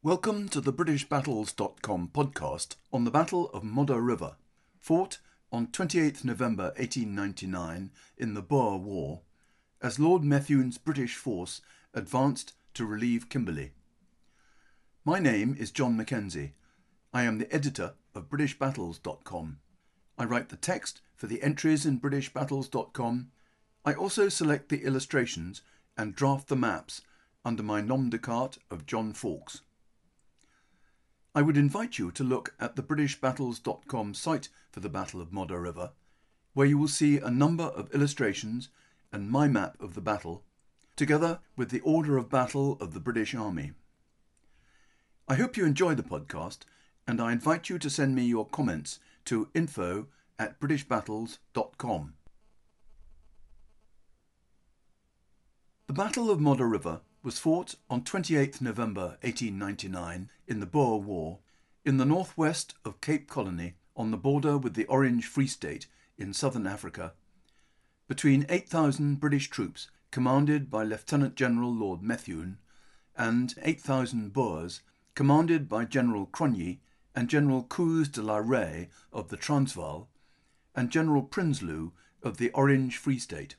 Welcome to the BritishBattles.com podcast on the Battle of Modder River, fought on 28th November 1899 in the Boer War, as Lord Methuen's British force advanced to relieve Kimberley. My name is John Mackenzie. I am the editor of BritishBattles.com. I write the text for the entries in BritishBattles.com. I also select the illustrations and draft the maps under my nom de carte of John Fawkes. I would invite you to look at the BritishBattles.com site for the Battle of Modder River, where you will see a number of illustrations and my map of the battle, together with the order of battle of the British Army. I hope you enjoy the podcast, and I invite you to send me your comments to info@BritishBattles.com. The Battle of Modder River was fought on 28th November 1899 in the Boer War in the northwest of Cape Colony on the border with the Orange Free State in southern Africa, between 8,000 British troops commanded by Lieutenant General Lord Methuen and 8,000 Boers commanded by General Cronje and General Koos de la Rey of the Transvaal and General Prinsloo of the Orange Free State.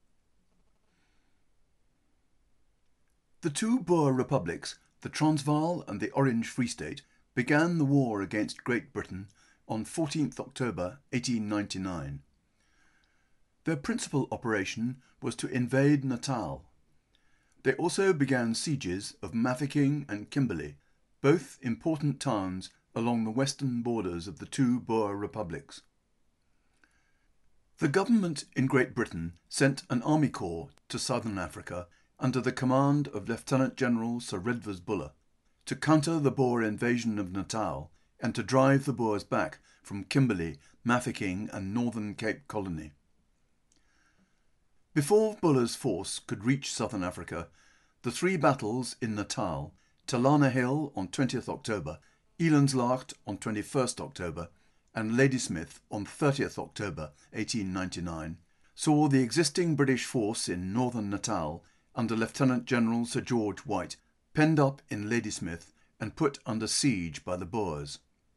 The two Boer republics, the Transvaal and the Orange Free State, began the war against Great Britain on 14th October 1899. Their principal operation was to invade Natal. They also began sieges of Mafeking and Kimberley, both important towns along the western borders of the two Boer republics. The government in Great Britain sent an army corps to southern Africa under the command of Lieutenant General Sir Redvers Buller, to counter the Boer invasion of Natal and to drive the Boers back from Kimberley, Mafeking and northern Cape Colony. Before Buller's force could reach southern Africa, the three battles in Natal, Talana Hill on 20th October, Elandslaagte on 21st October, and Ladysmith on 30th October 1899, saw the existing British force in northern Natal under Lieutenant General Sir George White, penned up in Ladysmith and put under siege by the Boers.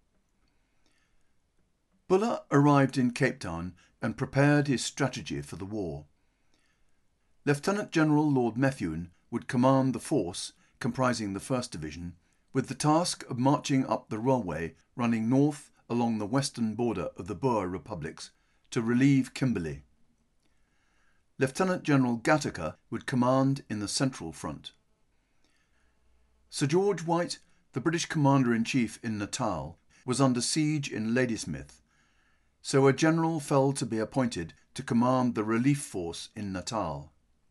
Buller arrived in Cape Town and prepared his strategy for the war. Lieutenant General Lord Methuen would command the force, comprising the 1st Division, with the task of marching up the railway running north along the western border of the Boer republics to relieve Kimberley. Lieutenant General Gattaker would command in the central front. Sir George White, the British Commander-in-Chief in Natal, was under siege in Ladysmith, so a general fell to be appointed to command the relief force in Natal.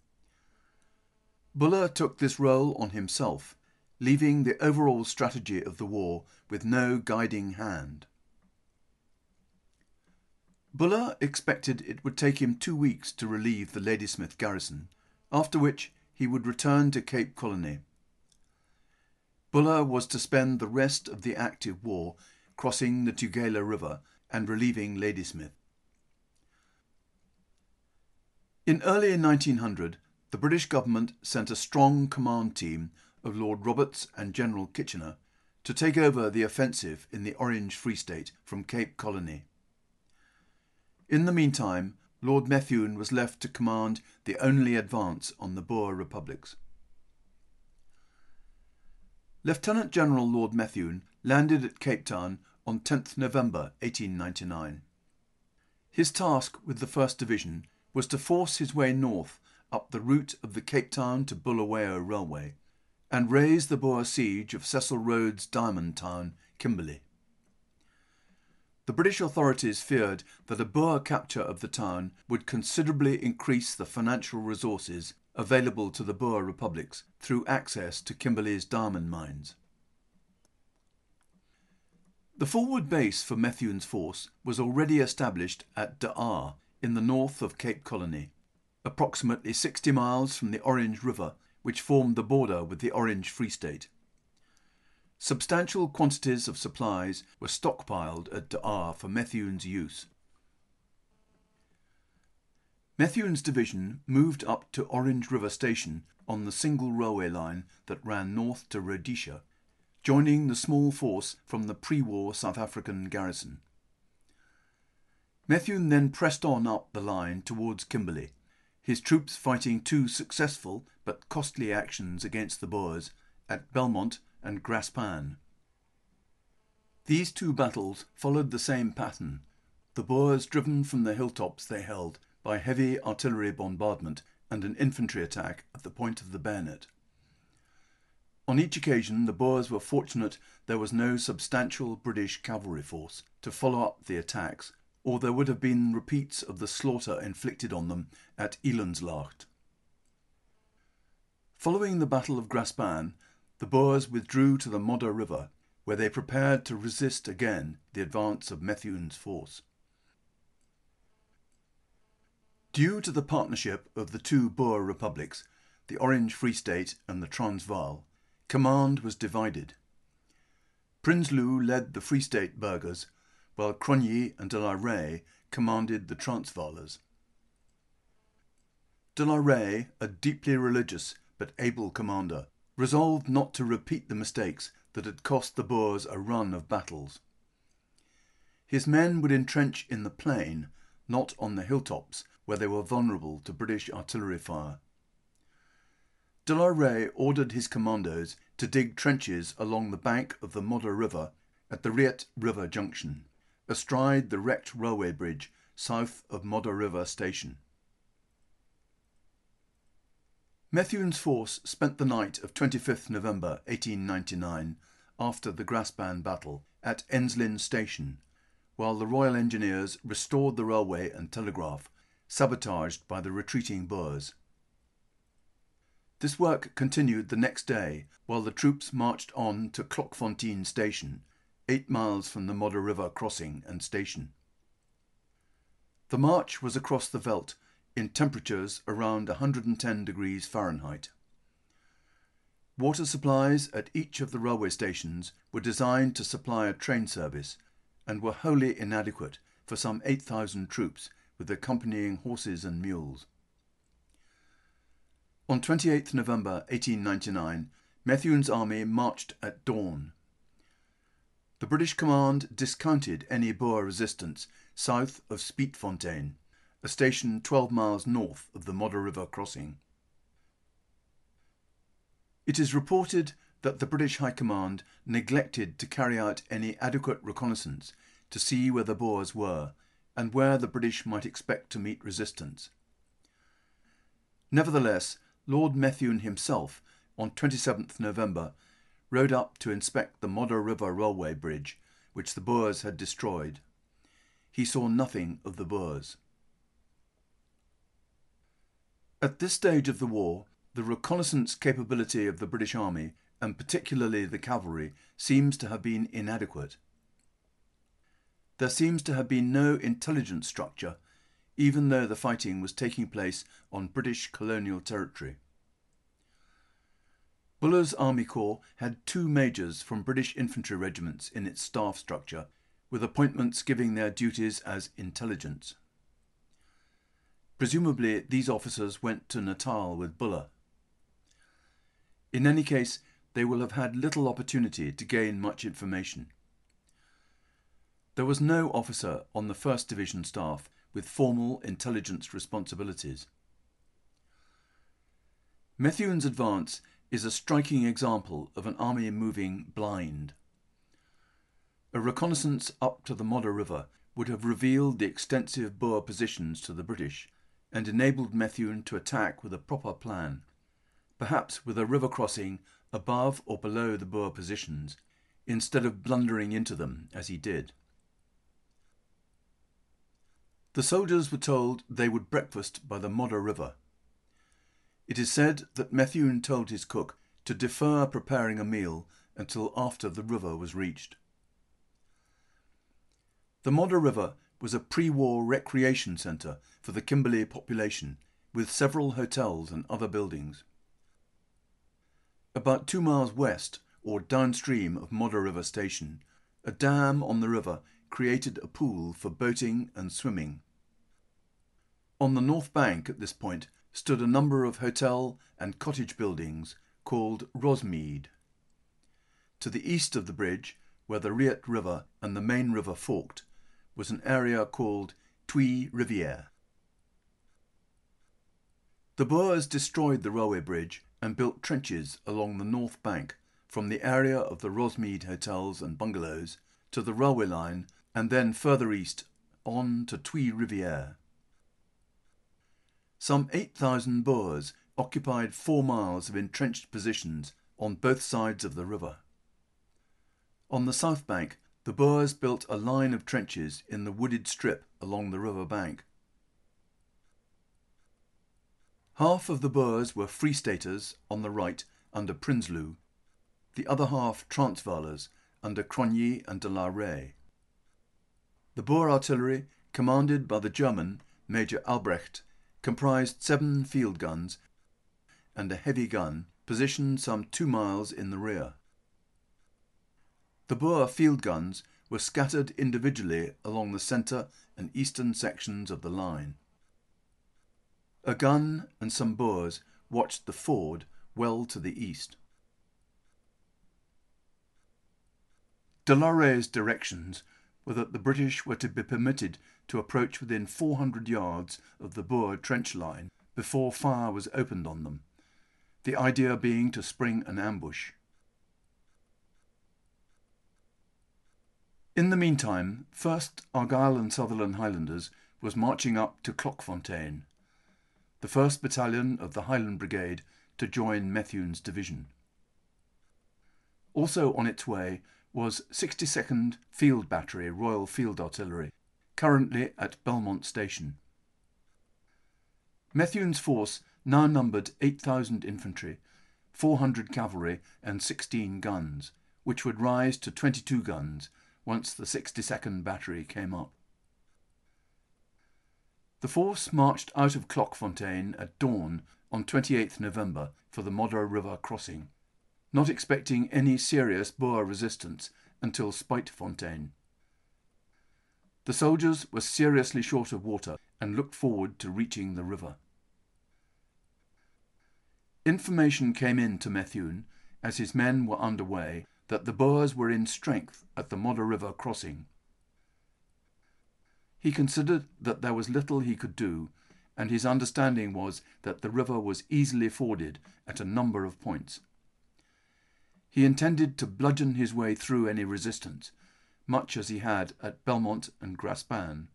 Buller took this role on himself, leaving the overall strategy of the war with no guiding hand. Buller expected it would take him 2 weeks to relieve the Ladysmith garrison, after which he would return to Cape Colony. Buller was to spend the rest of the active war crossing the Tugela River and relieving Ladysmith. In early 1900, the British government sent a strong command team of Lord Roberts and General Kitchener to take over the offensive in the Orange Free State from Cape Colony. In the meantime, Lord Methuen was left to command the only advance on the Boer republics. Lieutenant General Lord Methuen landed at Cape Town on 10th November 1899. His task with the 1st Division was to force his way north up the route of the Cape Town to Bulawayo Railway and raise the Boer siege of Cecil Rhodes' diamond town, Kimberley. The British authorities feared that a Boer capture of the town would considerably increase the financial resources available to the Boer republics through access to Kimberley's diamond mines. The forward base for Methuen's force was already established at De Aar in the north of Cape Colony, approximately 60 miles from the Orange River, which formed the border with the Orange Free State. Substantial quantities of supplies were stockpiled at De Aar for Methuen's use. Methuen's division moved up to Orange River Station on the single railway line that ran north to Rhodesia, joining the small force from the pre-war South African garrison. Methuen then pressed on up the line towards Kimberley, his troops fighting two successful but costly actions against the Boers at Belmont and Graspan. These two battles followed the same pattern, the Boers driven from the hilltops they held by heavy artillery bombardment and an infantry attack at the point of the bayonet. On each occasion the Boers were fortunate there was no substantial British cavalry force to follow up the attacks, or there would have been repeats of the slaughter inflicted on them at Elandslaagte. Following the Battle of Graspan, the Boers withdrew to the Modder River, where they prepared to resist again the advance of Methuen's force. Due to the partnership of the two Boer republics, the Orange Free State and the Transvaal, command was divided. Prinsloo led the Free State burghers, while Cronje and de la Rey commanded the Transvaalers. De la Rey, a deeply religious but able commander, resolved not to repeat the mistakes that had cost the Boers a run of battles. His men would entrench in the plain, not on the hilltops, where they were vulnerable to British artillery fire. De la Rey ordered his commandos to dig trenches along the bank of the Modder River at the Riet River Junction, astride the wrecked railway bridge south of Modder River Station. Methuen's force spent the night of 25th November 1899, after the Graspan battle, at Enslin Station, while the Royal Engineers restored the railway and telegraph, sabotaged by the retreating Boers. This work continued the next day, while the troops marched on to Klokfontein Station, 8 miles from the Modder River crossing and station. The march was across the veldt in temperatures around 110 degrees Fahrenheit. Water supplies at each of the railway stations were designed to supply a train service and were wholly inadequate for some 8,000 troops with accompanying horses and mules. On 28 November 1899, Methuen's army marched at dawn. The British command discounted any Boer resistance south of Spietfontein, a station 12 miles north of the Modder River crossing. It is reported that the British High Command neglected to carry out any adequate reconnaissance to see where the Boers were and where the British might expect to meet resistance. Nevertheless, Lord Methuen himself, on 27th November, rode up to inspect the Modder River railway bridge, which the Boers had destroyed. He saw nothing of the Boers. At this stage of the war, the reconnaissance capability of the British Army, and particularly the cavalry, seems to have been inadequate. There seems to have been no intelligence structure, even though the fighting was taking place on British colonial territory. Buller's Army Corps had 2 majors from British infantry regiments in its staff structure, with appointments giving their duties as intelligence. Presumably these officers went to Natal with Buller. In any case, they will have had little opportunity to gain much information. There was no officer on the 1st Division staff with formal intelligence responsibilities. Methuen's advance is a striking example of an army moving blind. A reconnaissance up to the Modder River would have revealed the extensive Boer positions to the British and enabled Methuen to attack with a proper plan, perhaps with a river crossing above or below the Boer positions, instead of blundering into them as he did. The soldiers were told they would breakfast by the Modder River. It is said that Methuen told his cook to defer preparing a meal until after the river was reached. The Modder River was a pre-war recreation centre for the Kimberley population, with several hotels and other buildings. About 2 miles west, or downstream of Modder River Station, a dam on the river created a pool for boating and swimming. On the north bank at this point stood a number of hotel and cottage buildings called Rosmead. To the east of the bridge, where the Riet River and the main river forked, was an area called Tuy Rivière. The Boers destroyed the railway bridge and built trenches along the north bank from the area of the Rosmead hotels and bungalows to the railway line, and then further east on to Tuy Rivière. Some 8,000 Boers occupied 4 miles of entrenched positions on both sides of the river. On the south bank, the Boers built a line of trenches in the wooded strip along the river bank. Half of the Boers were Free Staters on the right under Prinsloo, the other half Transvaalers under Cronje and de la Rey. The Boer artillery, commanded by the German Major Albrecht, comprised 7 field guns and a heavy gun positioned some 2 miles in the rear. The Boer field guns were scattered individually along the centre and eastern sections of the line. A gun and some Boers watched the ford well to the east. De la Rey's directions were that the British were to be permitted to approach within 400 yards of the Boer trench line before fire was opened on them, the idea being to spring an ambush. In the meantime, 1st Argyll and Sutherland Highlanders was marching up to Klokfontein, the 1st Battalion of the Highland Brigade to join Methuen's division. Also on its way was 62nd Field Battery Royal Field Artillery, currently at Belmont Station. Methuen's force now numbered 8,000 infantry, 400 cavalry and 16 guns, which would rise to 22 guns once the 62nd Battery came up. The force marched out of Klokfontein at dawn on 28th November for the Modder River crossing, not expecting any serious Boer resistance until Spuitfontein. The soldiers were seriously short of water and looked forward to reaching the river. Information came in to Methuen, as his men were under way, that the Boers were in strength at the Modder River crossing. He considered that there was little he could do, and his understanding was that the river was easily forded at a number of points. He intended to bludgeon his way through any resistance, much as he had at Belmont and Graspan.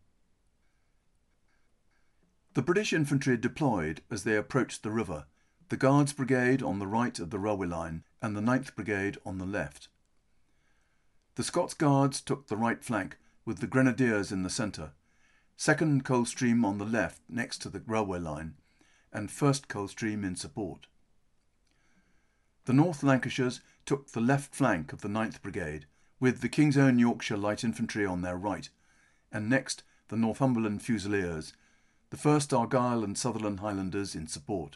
The British infantry deployed as they approached the river, the Guards Brigade on the right of the railway line and the 9th Brigade on the left. The Scots Guards took the right flank, with the Grenadiers in the centre, 2nd Coldstream on the left next to the railway line, and 1st Coldstream in support. The North Lancashires took the left flank of the 9th Brigade, with the King's Own Yorkshire Light Infantry on their right, and next the Northumberland Fusiliers, the 1st Argyll and Sutherland Highlanders in support.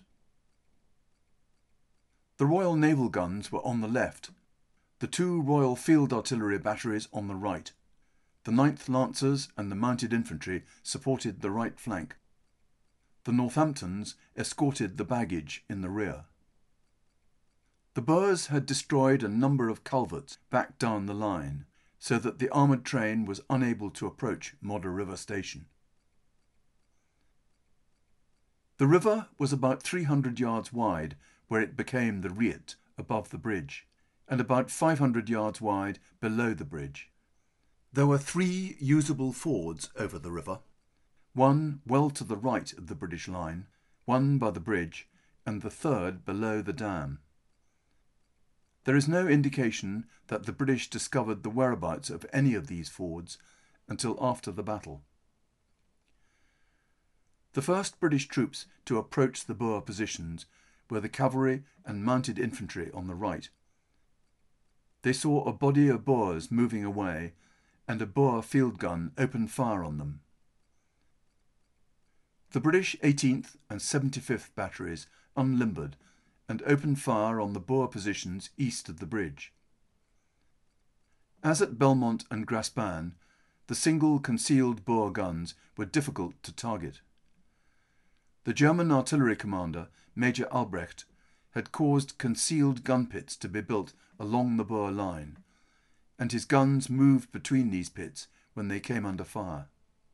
The Royal Naval Guns were on the left, the 2 Royal Field Artillery batteries on the right. The 9th Lancers and the Mounted Infantry supported the right flank. The Northamptons escorted the baggage in the rear. The Boers had destroyed a number of culverts back down the line, so that the armoured train was unable to approach Modder River Station. The river was about 300 yards wide where it became the Riet above the bridge, and about 500 yards wide below the bridge. There were 3 usable fords over the river, one well to the right of the British line, one by the bridge, and the third below the dam. There is no indication that the British discovered the whereabouts of any of these fords until after the battle. The first British troops to approach the Boer positions were the cavalry and mounted infantry on the right. They saw a body of Boers moving away, and a Boer field gun opened fire on them. The British 18th and 75th batteries unlimbered and opened fire on the Boer positions east of the bridge. As at Belmont and Graspan, the single concealed Boer guns were difficult to target. The German artillery commander, Major Albrecht, had caused concealed gun pits to be built along the Boer line, and his guns moved between these pits when they came under fire.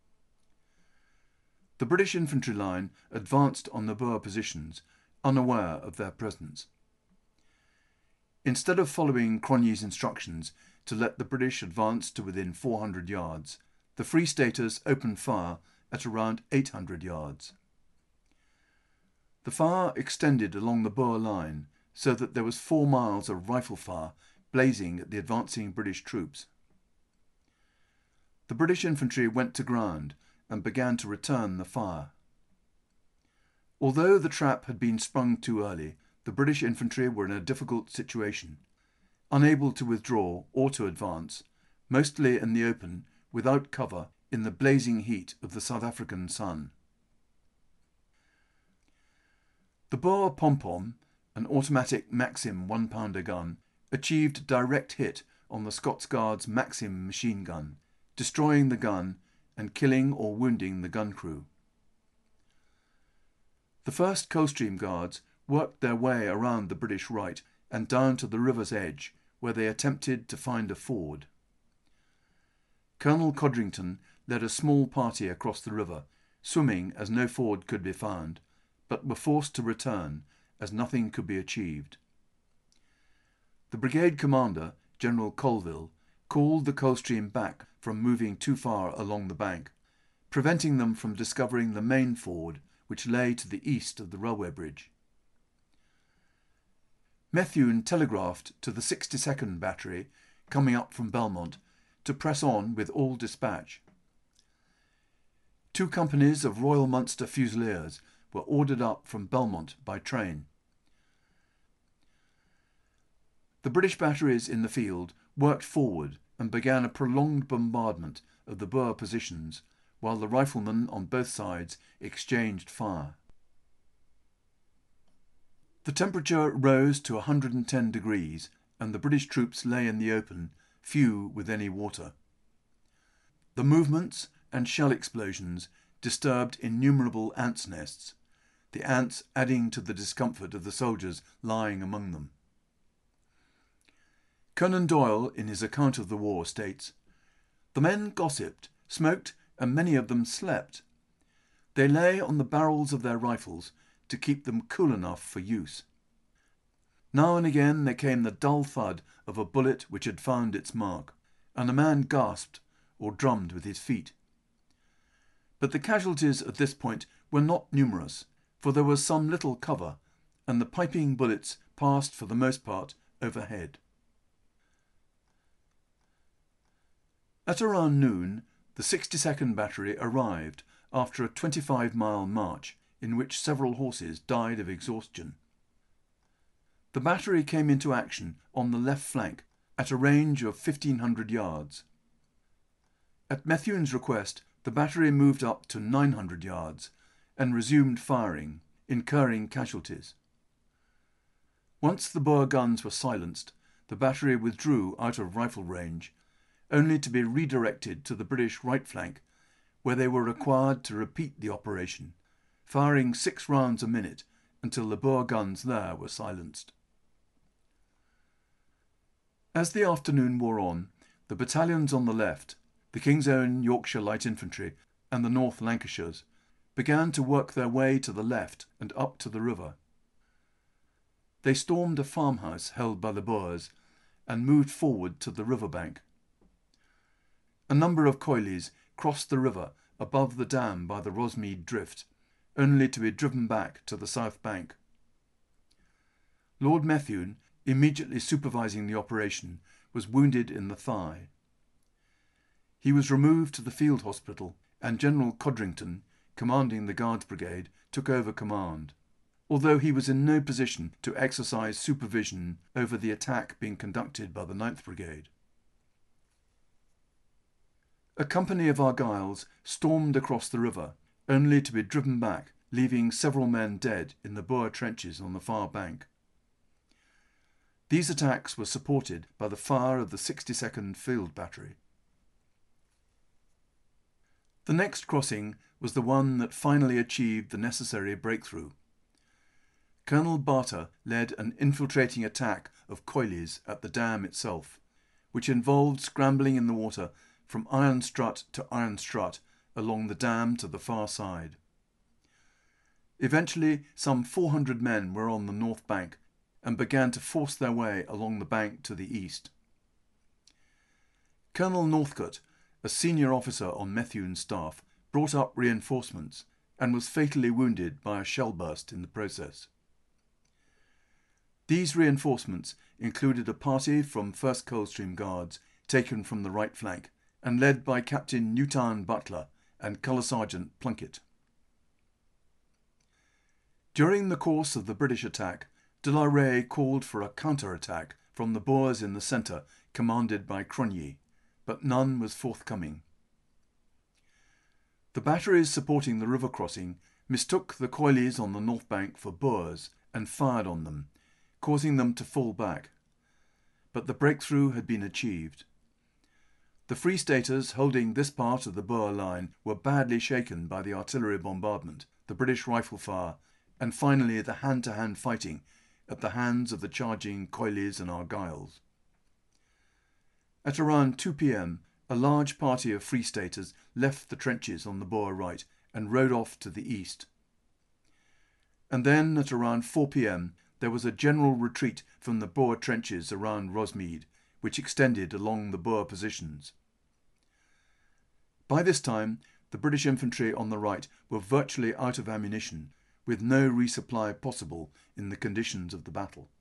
The British infantry line advanced on the Boer positions, unaware of their presence. Instead of following Cronje's instructions to let the British advance to within 400 yards, the Free Staters opened fire at around 800 yards. The fire extended along the Boer line so that there was 4 miles of rifle fire blazing at the advancing British troops. The British infantry went to ground and began to return the fire. Although the trap had been sprung too early, the British infantry were in a difficult situation, unable to withdraw or to advance, mostly in the open, without cover, in the blazing heat of the South African sun. The Boer pom-pom, an automatic Maxim 1-pounder gun, achieved a direct hit on the Scots Guards' Maxim machine gun, destroying the gun and killing or wounding the gun crew. The 1st Coldstream Guards worked their way around the British right and down to the river's edge, where they attempted to find a ford. Colonel Codrington led a small party across the river, swimming as no ford could be found, but were forced to return as nothing could be achieved. The brigade commander, General Colville, called the Coldstream back from moving too far along the bank, preventing them from discovering the main ford, which lay to the east of the railway bridge. Methuen telegraphed to the 62nd Battery, coming up from Belmont, to press on with all dispatch. 2 companies of Royal Munster Fusiliers were ordered up from Belmont by train. The British batteries in the field worked forward and began a prolonged bombardment of the Boer positions, while the riflemen on both sides exchanged fire. The temperature rose to 110 degrees, and the British troops lay in the open, few with any water. The movements and shell explosions disturbed innumerable ants' nests, the ants adding to the discomfort of the soldiers lying among them. Conan Doyle, in his account of the war, states, "The men gossiped, smoked, and many of them slept. They lay on the barrels of their rifles to keep them cool enough for use. Now and again there came the dull thud of a bullet which had found its mark, and a man gasped or drummed with his feet. But the casualties at this point were not numerous, for there was some little cover, and the piping bullets passed for the most part overhead." At around noon, the 62nd Battery arrived after a 25-mile march in which several horses died of exhaustion. The battery came into action on the left flank at a range of 1,500 yards. At Methuen's request, the battery moved up to 900 yards and resumed firing, incurring casualties. Once the Boer guns were silenced, the battery withdrew out of rifle range, only to be redirected to the British right flank, where they were required to repeat the operation, firing 6 rounds a minute until the Boer guns there were silenced. As the afternoon wore on, the battalions on the left, the King's Own Yorkshire Light Infantry and the North Lancashires, began to work their way to the left and up to the river. They stormed a farmhouse held by the Boers and moved forward to the river bank. A number of coilies crossed the river above the dam by the Rosmead Drift, only to be driven back to the south bank. Lord Methuen, immediately supervising the operation, was wounded in the thigh. He was removed to the field hospital, and General Codrington, commanding the Guards Brigade, took over command, although he was in no position to exercise supervision over the attack being conducted by the 9th Brigade. A company of Argylls stormed across the river, only to be driven back, leaving several men dead in the Boer trenches on the far bank. These attacks were supported by the fire of the 62nd Field Battery. The next crossing was the one that finally achieved the necessary breakthrough. Colonel Barter led an infiltrating attack of Coilies at the dam itself, which involved scrambling in the water from Iron Strut to Iron Strut along the dam to the far side. Eventually, some 400 men were on the north bank and began to force their way along the bank to the east. Colonel Northcote, a senior officer on Methuen's staff, brought up reinforcements and was fatally wounded by a shell burst in the process. These reinforcements included a party from 1st Coldstream Guards taken from the right flank and led by Captain Newtown Butler and Colour Sergeant Plunkett. During the course of the British attack, de la Rey called for a counter-attack from the Boers in the centre, commanded by Cronje, but none was forthcoming. The batteries supporting the river crossing mistook the Coilies on the north bank for Boers and fired on them, causing them to fall back. But the breakthrough had been achieved. The Free Staters holding this part of the Boer line were badly shaken by the artillery bombardment, the British rifle fire, and finally the hand-to-hand fighting at the hands of the charging Coilies and Argylls. At around 2 p.m, a large party of Free Staters left the trenches on the Boer right and rode off to the east. And then, at around 4 p.m, there was a general retreat from the Boer trenches around Rosmead, which extended along the Boer positions. By this time, the British infantry on the right were virtually out of ammunition, with no resupply possible in the conditions of the battle.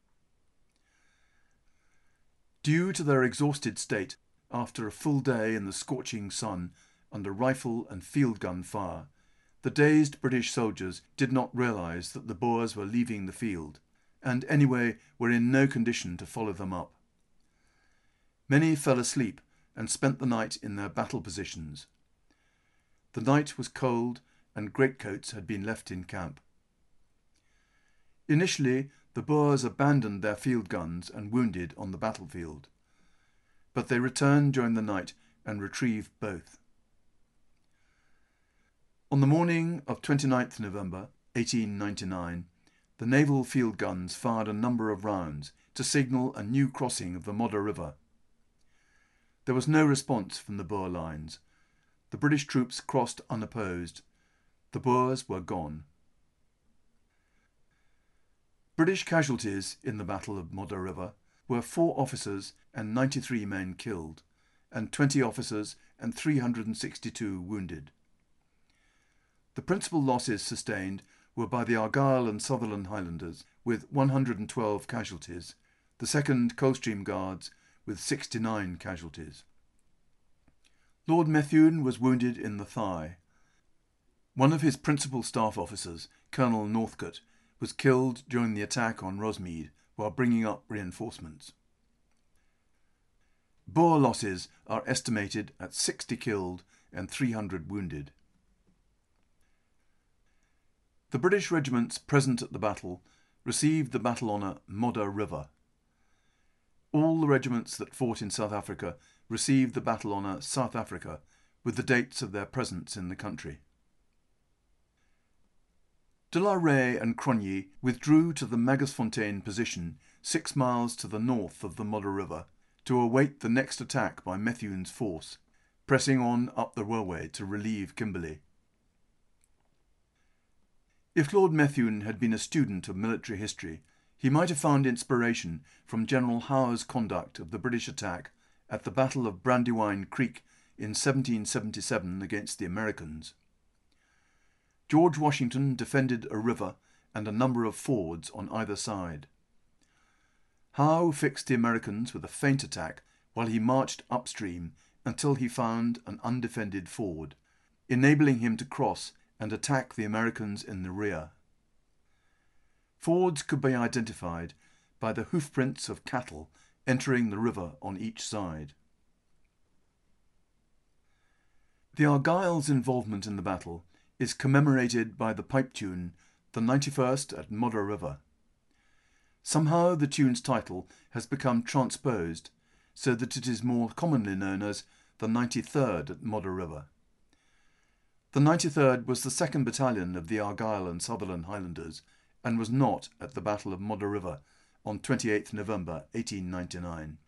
Due to their exhausted state, after a full day in the scorching sun under rifle and field gun fire, the dazed British soldiers did not realise that the Boers were leaving the field, and anyway were in no condition to follow them up. Many fell asleep and spent the night in their battle positions. The night was cold and greatcoats had been left in camp. Initially, the Boers abandoned their field guns and wounded on the battlefield, but they returned during the night and retrieved both. On the morning of 29th November 1899, the naval field guns fired a number of rounds to signal a new crossing of the Modder River. There was no response from the Boer lines. The British troops crossed unopposed. The Boers were gone. British casualties in the Battle of Modder River were 4 officers and 93 men killed, and 20 officers and 362 wounded. The principal losses sustained were by the Argyll and Sutherland Highlanders, with 112 casualties, the 2nd Coldstream Guards with 69 casualties. Lord Methuen was wounded in the thigh. One of his principal staff officers, Colonel Northcote, was killed during the attack on Rosmead while bringing up reinforcements. Boer losses are estimated at 60 killed and 300 wounded. The British regiments present at the battle received the battle honour Modder River. All the regiments that fought in South Africa received the battle honour South Africa, with the dates of their presence in the country. De la Rey and Cronje withdrew to the Magersfontein position 6 miles to the north of the Modder River to await the next attack by Methuen's force, pressing on up the railway to relieve Kimberley. If Lord Methuen had been a student of military history, he might have found inspiration from General Howe's conduct of the British attack at the Battle of Brandywine Creek in 1777 against the Americans. George Washington defended a river and a number of fords on either side. Howe fixed the Americans with a feint attack while he marched upstream until he found an undefended ford, enabling him to cross and attack the Americans in the rear. Fords could be identified by the hoofprints of cattle entering the river on each side. The Argyll's involvement in the battle is commemorated by the pipe tune The 91st at Modder River. Somehow the tune's title has become transposed so that it is more commonly known as the 93rd at Modder River. The 93rd was the 2nd Battalion of the Argyll and Sutherland Highlanders and was not at the Battle of Modder River on 28 November 1899.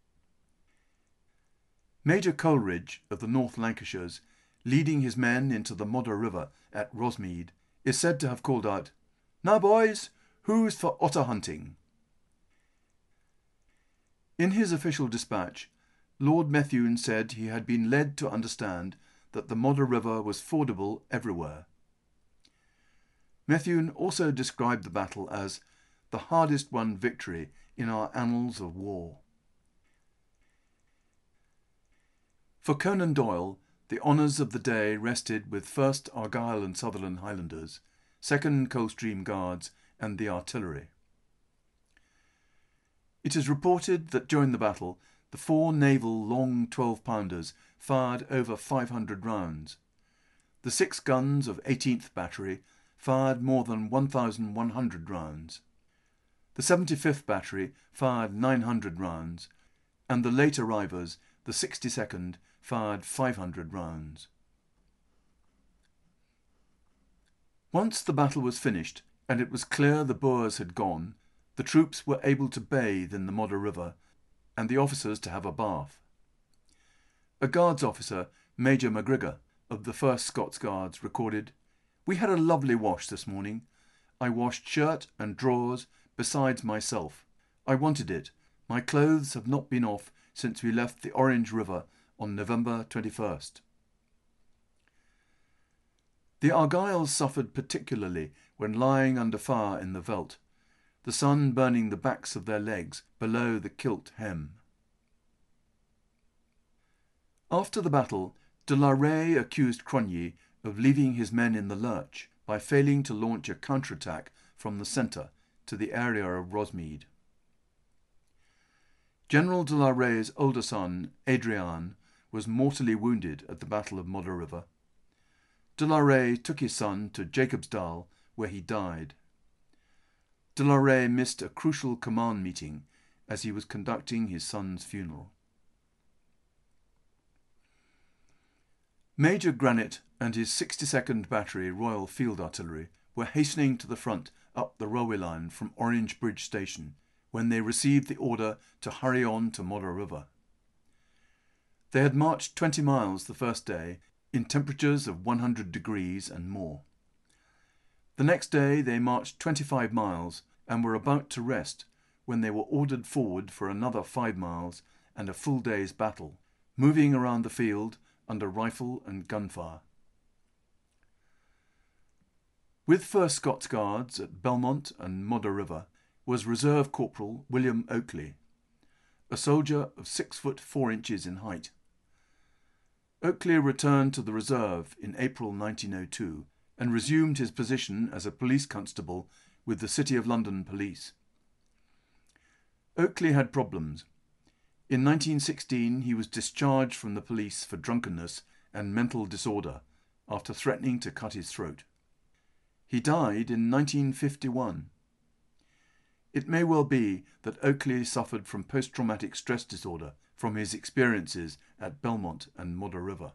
Major Coleridge of the North Lancashires, leading his men into the Modder River at Rosmead, is said to have called out, "Now, boys, who's for otter hunting?" In his official dispatch, Lord Methuen said he had been led to understand that the Modder River was fordable everywhere. Methuen also described the battle as the hardest won victory in our annals of war. For Conan Doyle, the honours of the day rested with 1st Argyll and Sutherland Highlanders, 2nd Coldstream Guards and the artillery. It is reported that during the battle, the 4 naval long 12-pounders fired over 500 rounds. The 6 guns of 18th Battery fired more than 1,100 rounds. The 75th Battery fired 900 rounds, and the late arrivers, the 62nd, fired 500 rounds. Once the battle was finished, and it was clear the Boers had gone, the troops were able to bathe in the Modder River, and the officers to have a bath. A Guards officer, Major MacGregor, of the 1st Scots Guards, recorded, "We had a lovely wash this morning. I washed shirt and drawers, besides myself. I wanted it. My clothes have not been off since we left the Orange River on November 21st. The Argylls suffered particularly when lying under fire in the veldt, the sun burning the backs of their legs below the kilt hem. After the battle, de la Rey accused Cronje of leaving his men in the lurch by failing to launch a counterattack from the centre to the area of Rosmead. General de la Rey's older son, Adrian, was mortally wounded at the Battle of Modder River. De la Rey took his son to Jacobsdal, where he died. De la Rey missed a crucial command meeting as he was conducting his son's funeral. Major Granite and his 62nd Battery Royal Field Artillery were hastening to the front up the railway line from Orange Bridge Station when they received the order to hurry on to Modder River. They had marched 20 miles the first day in temperatures of 100 degrees and more. The next day they marched 25 miles and were about to rest when they were ordered forward for another 5 miles and a full day's battle, moving around the field under rifle and gunfire. With 1st Scots Guards at Belmont and Modder River was Reserve Corporal William Oakley, a soldier of 6 foot 4 inches in height. Oakley returned to the reserve in April 1902 and resumed his position as a police constable with the City of London Police. Oakley had problems. In 1916 he was discharged from the police for drunkenness and mental disorder after threatening to cut his throat. He died in 1951. It may well be that Oakley suffered from post-traumatic stress disorder from his experiences at Belmont and Modder River.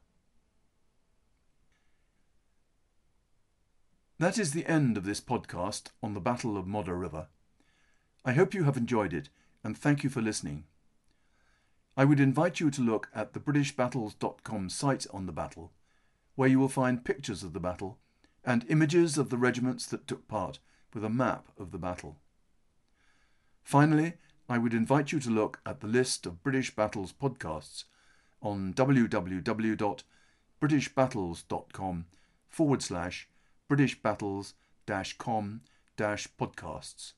That is the end of this podcast on the Battle of Modder River. I hope you have enjoyed it, and thank you for listening. I would invite you to look at the BritishBattles.com site on the battle, where you will find pictures of the battle and images of the regiments that took part with a map of the battle. Finally, I would invite you to look at the list of British Battles podcasts on www.britishbattles.com/BritishBattles-com-podcasts.